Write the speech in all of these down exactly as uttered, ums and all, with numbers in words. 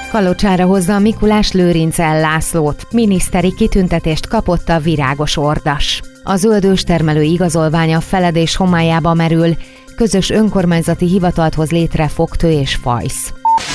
Kalocsára hozza a Mikulás Lőrincel Lászlót. Miniszteri kitüntetést kapott a virágos ordas. A zöld őstermelő igazolványa feledés homályába merül, közös önkormányzati hivatalt hoz létre Fogtő és Fajsz.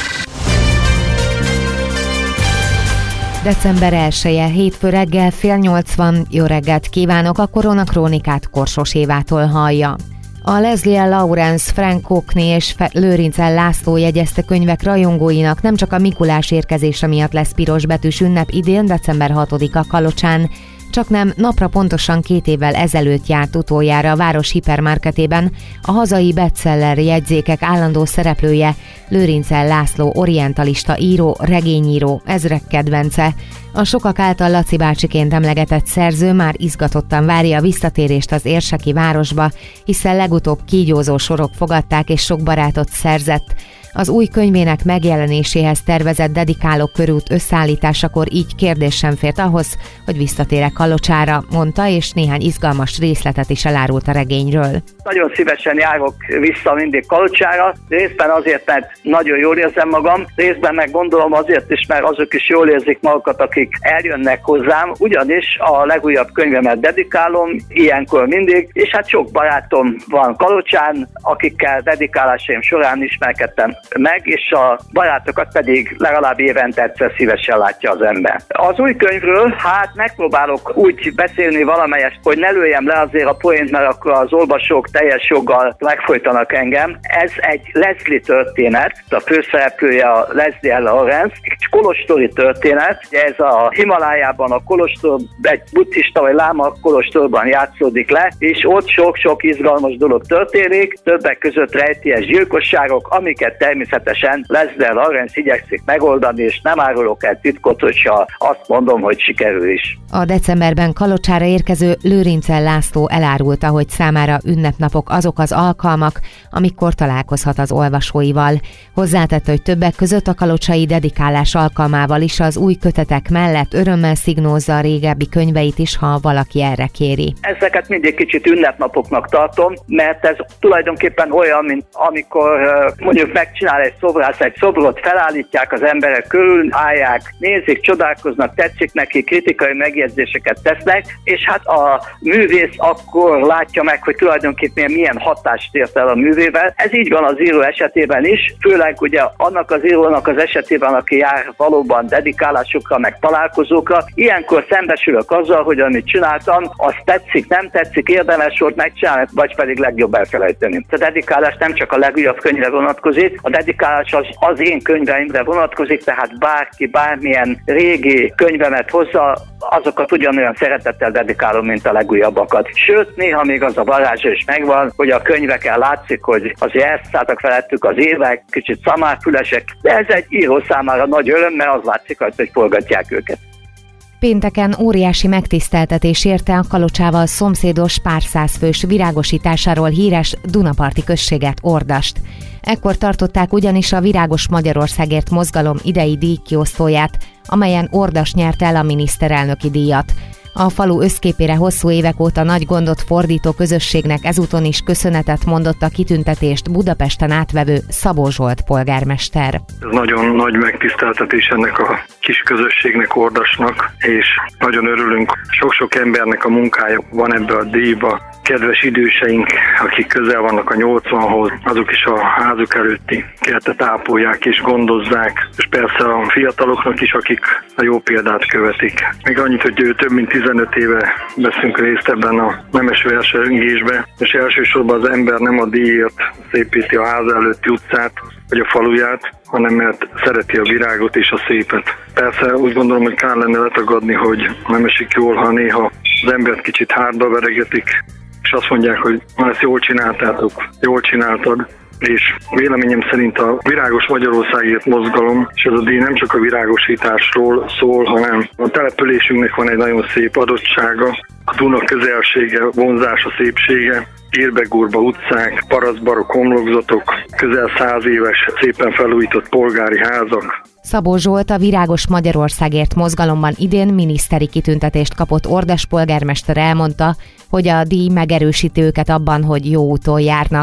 december elseje, hétfő reggel fél nyolc van. Jó reggelt kívánok, a Koronakrónikát Korsos Évától hallja. A Leslie Lawrence, Frank Cockney és Lőrincel László jegyezte könyvek rajongóinak nem csak a Mikulás érkezése miatt lesz pirosbetűs ünnep idén, december hatodika Kalocsán, csaknem napra pontosan két évvel ezelőtt járt utoljára a város hipermarketében a hazai bestseller jegyzékek állandó szereplője, Lőrincel László orientalista író, regényíró, ezrek kedvence. A sokak által Laci bácsiként emlegetett szerző már izgatottan várja a visszatérést az érseki városba, hiszen legutóbb kígyózó sorok fogadták és sok barátot szerzett. Az új könyvének megjelenéséhez tervezett dedikáló körút összeállításakor így kérdés sem fért ahhoz, hogy visszatérek Kalocsára, mondta, és néhány izgalmas részletet is elárult a regényről. Nagyon szívesen járok vissza mindig Kalocsára, részben azért, mert nagyon jól érzem magam, részben meg gondolom azért is, mert azok is jól érzik magukat, akik eljönnek hozzám, ugyanis a legújabb könyvemet dedikálom, ilyenkor mindig, és hát sok barátom van Kalocsán, akikkel dedikálásaim során ismerkedtem meg, és a barátokat pedig legalább évente egyszer szívesen látja az ember. Az új könyvről, hát megpróbálok úgy beszélni valamelyest, hogy ne lőjem le azért a poént, mert akkor az olvasók teljes joggal megfojtanak engem. Ez egy Leslie történet, a főszereplője a Leslie Lawrence, egy kolostori történet, ez a Himalájában a kolostor, egy buddhista vagy láma kolostorban játszódik le, és ott sok-sok izgalmas dolog történik, többek között rejtélyes gyilkosságok, amiket természetesen Leslie Lawrence igyekszik megoldani, és nem árulok el titkot, hogyha azt mondom, hogy sikerül is. A decemberben Kalocsára érkező Lőrincel László elárulta, hogy számára ünnepnapok azok az alkalmak, amikor találkozhat az olvasóival. Hozzátette, hogy többek között a kalocsai dedikálás alkalmával is az új kötetek mellett örömmel szignózza a régebbi könyveit is, ha valaki erre kéri. Ezeket mindig kicsit ünnepnapoknak tartom, mert ez tulajdonképpen olyan, mint amikor mondjuk megcsinál egy szobrász egy szobrot, felállítják az emberek körül, állják, nézik, csodálkoznak, tetszik neki, kritikai megjegyzéseket tesznek, és hát a művész akkor látja meg, hogy tulajdonképpen milyen hatást ért el a művével. Ez így van az író esetében is, főleg ugye annak az írónak az esetében, aki jár valóban dedikálásokra, meg találkozókra. Ilyenkor szembesülök azzal, hogy amit csináltam, az tetszik, nem tetszik, érdemes volt megcsinálni, vagy pedig legjobb elfelejteni. A dedikálás nem csak a legújabb könyvre vonatkozik, a dedikálás az, az én könyveimre vonatkozik, tehát bárki bármilyen régi könyvemet hozza, azokat ugyanolyan szeretettel dedikálom, mint a legújabbakat. Sőt, néha még az a varázsa is megvan, hogy a könyveken látszik, hogy azért elszálltak felettük az évek, kicsit szamárfülesek, de ez egy író számára nagy öröm, mert az látszik, hogy forgatják őket. Pénteken óriási megtiszteltetés érte a Kalocsával szomszédos pár százfős virágosításáról híres Dunaparti községet, Ordast. Ekkor tartották ugyanis a Virágos Magyarországért mozgalom idei díjkiosztóját, amelyen Ordas nyerte el a miniszterelnöki díjat. A falu összképére hosszú évek óta nagy gondot fordító közösségnek ezúton is köszönetet mondott a kitüntetést Budapesten átvevő Szabó Zsolt polgármester. Ez nagyon nagy megtiszteltetés ennek a kis közösségnek, Ordasnak, és nagyon örülünk. Sok-sok embernek a munkája van ebbe a díjba. Kedves időseink, akik közel vannak a nyolcvanhoz, azok is a házuk előtti kertet ápolják és gondozzák, és persze a fiataloknak is, akik a jó példát követik. Még annyit, hogy több mint tizenöt éve veszünk részt ebben a nemes versengésbe, és elsősorban az ember nem a díjért szépíti a háza előtti utcát, vagy a faluját, hanem mert szereti a virágot és a szépet. Persze úgy gondolom, hogy kár lenne letagadni, hogy nem esik jól, ha néha az embert kicsit hátba veregetik, és azt mondják, hogy ezt jól csináltátok, jól csináltad, és véleményem szerint a Virágos Magyarországért mozgalom, és ez a díj nem csak a virágosításról szól, hanem a településünknek van egy nagyon szép adottsága, a Duna közelsége, vonzása, szépsége, Írbegurba utcák, parasztbarokk homlokzatok, közel száz éves, szépen felújított polgári házak. Szabó Zsolt, a Virágos Magyarországért mozgalomban idén miniszteri kitüntetést kapott Ordas polgármester elmondta, hogy a díj megerősíti őket abban, hogy jó úton járnak.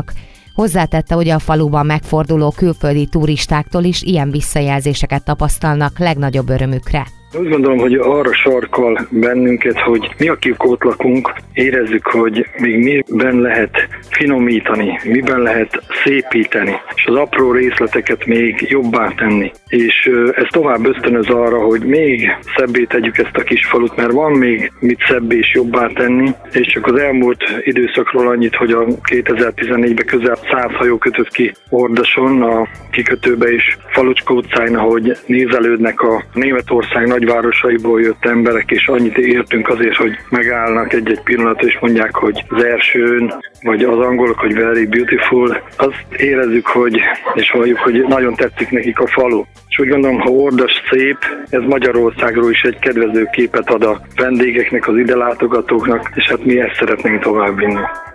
Hozzátette, hogy a faluban megforduló külföldi turistáktól is ilyen visszajelzéseket tapasztalnak legnagyobb örömükre. Úgy gondolom, hogy arra sarkal bennünket, hogy mi, akik ott lakunk, érezzük, hogy még miben lehet finomítani, miben lehet szépíteni, és az apró részleteket még jobbá tenni. És ez tovább ösztönöz arra, hogy még szebbé tegyük ezt a kis falut, mert van még mit szebbé és jobbá tenni, és csak az elmúlt időszakról annyit, hogy a kétezer-tizennégyben közel száz hajó kötött ki Ordason, a kikötőbe és Falucska utcáin, ahogy nézelődnek a Németország nagyvárosaiból jött emberek, és annyit értünk azért, hogy megállnak egy-egy pillanatra, és mondják, hogy az elsőn, vagy az angolok, hogy very beautiful. Azt érezzük, hogy, és halljuk, hogy nagyon tetszik nekik a falu. És úgy gondolom, ha Ordas szép, ez Magyarországról is egy kedvező képet ad a vendégeknek, az ide látogatóknak, és hát mi ezt szeretnénk továbbvinni.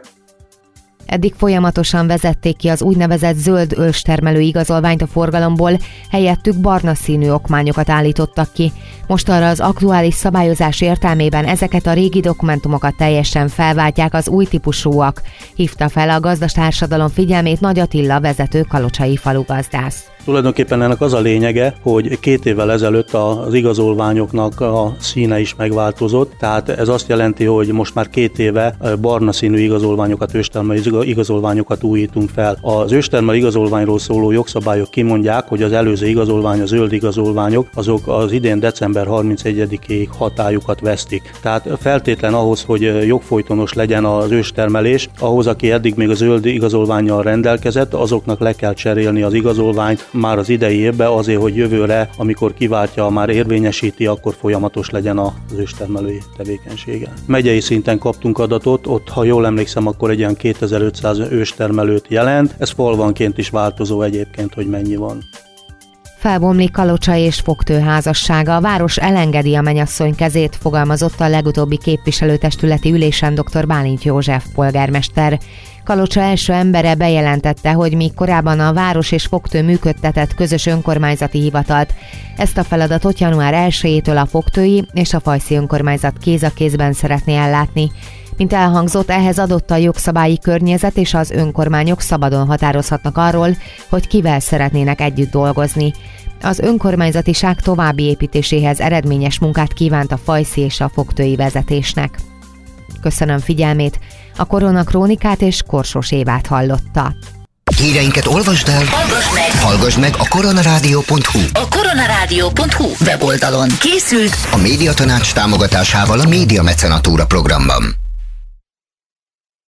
Eddig folyamatosan vezették ki az úgynevezett zöld őstermelő igazolványt a forgalomból, helyettük barna színű okmányokat állítottak ki. Most arra az aktuális szabályozás értelmében ezeket a régi dokumentumokat teljesen felváltják az új típusúak, hívta fel a gazdastársadalom figyelmét Nagy Attila vezető kalocsai falugazdász. Tulajdonképpen ennek az a lényege, hogy két évvel ezelőtt az igazolványoknak a színe is megváltozott, tehát ez azt jelenti, hogy most már két éve barna színű igazolványokat, őstermelő igazolványokat újítunk fel. Az őstermelő igazolványról szóló jogszabályok kimondják, hogy az előző igazolvány, a zöld igazolványok, azok az idén december harmincegyedikéig hatályukat vesztik. Tehát feltétlen ahhoz, hogy jogfolytonos legyen az őstermelés, ahhoz, aki eddig még a zöld igazolvánnyal rendelkezett, azoknak le kell cserélni az igazolványt már az idei évben azért, hogy jövőre, amikor kiváltja, már érvényesíti, akkor folyamatos legyen az őstermelői tevékenysége. Megyei szinten kaptunk adatot, ott, ha jól emlékszem, akkor egy ilyen kétezer-ötszáz őstermelőt jelent, ez falvanként is változó egyébként, hogy mennyi van. Felbomlik Kalocsai és Fogtő házassága. A város elengedi a mennyasszony kezét, fogalmazott a legutóbbi képviselőtestületi ülésen dr. Bálint József polgármester. Kalocsa első embere bejelentette, hogy míg korábban a város és Fogtő működtetett közös önkormányzati hivatalt, ezt a feladatot január elsejétől a fogtői és a fajszi önkormányzat kéz a kézben szeretné ellátni. Mint elhangzott, ehhez adott a jogszabályi környezet, és az önkormányok szabadon határozhatnak arról, hogy kivel szeretnének együtt dolgozni. Az önkormányzatiság további építéséhez eredményes munkát kívánt a fajszi és a fogtői vezetésnek. Köszönöm figyelmét, a Koronakrónikát és Korsos Évát hallotta. Híreinket olvasd el, hallgass meg, hallgass meg a koronarádió pont hu. A koronarádió pont hu weboldalon készült a Médiatanács támogatásával a Média Mecenatúra programban.